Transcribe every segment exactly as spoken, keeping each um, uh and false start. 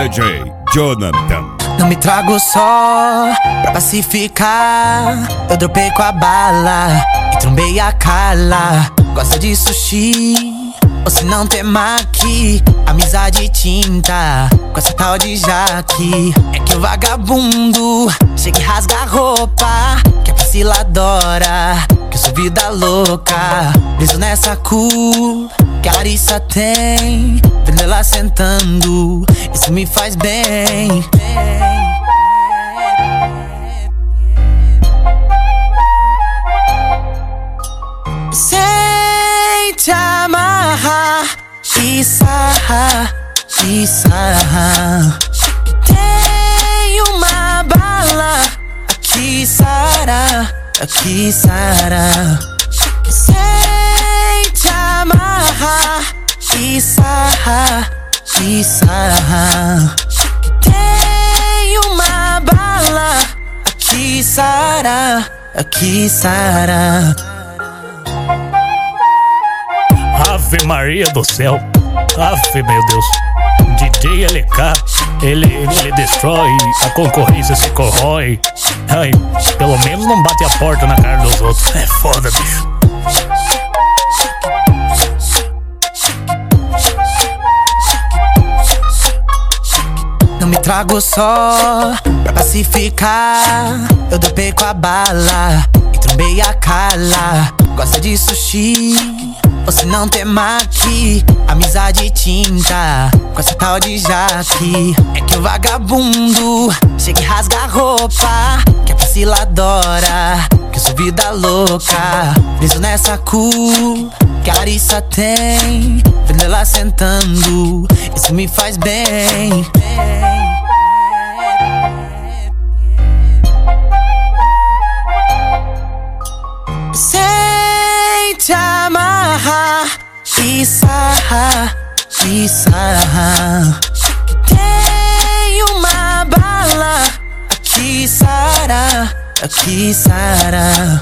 D J Jonathan. Não me trago só pra pacificar. Eu dropei com a bala e trombei a Carla. Gosta de sushi, ou se não tem maqui. Amizade tinta com essa tal de Jaque. É que o vagabundo chega e rasga a roupa, que a Priscila adora, que eu sou vida louca. Preso nessa cor que a Larissa tem, vendo ela sentando, isso me faz bem. Sem te amarrar e sarrar, e sarrar. Tem uma bala aqui, Sara, aqui, Sara. Sem te amarrar e sarrar, e sarrar. Tem uma bala aqui, Sara, aqui, Sara. Ave Maria do céu, ave meu Deus. D J L K, ele, ele destrói, a concorrência se corrói. Ai, pelo menos não bate a porta na cara dos outros. É foda, bicho. Não me trago só pra pacificar. Eu dropei com a bala e trombei a Carla. Gosta de sushi, ou se não tem maqui. Amizade tinta com essa tal de Jaque. É que o vagabundo chega e rasga a roupa, que a Priscila adora, que eu sou vida louca. Preso nessa cor que a Larissa tem, vendo ela sentando, isso me faz bem. Sem te amarrar e sarrar, e sarrar. Tem uma bala aqui, Sara, aqui, Sara.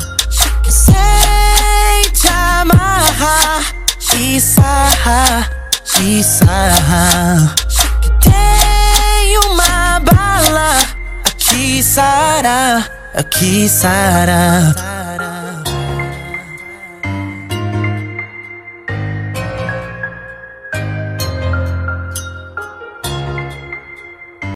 Sem te amarrar e sarrar, e sarrar. Tem uma bala aqui, Sara, aqui, Sara.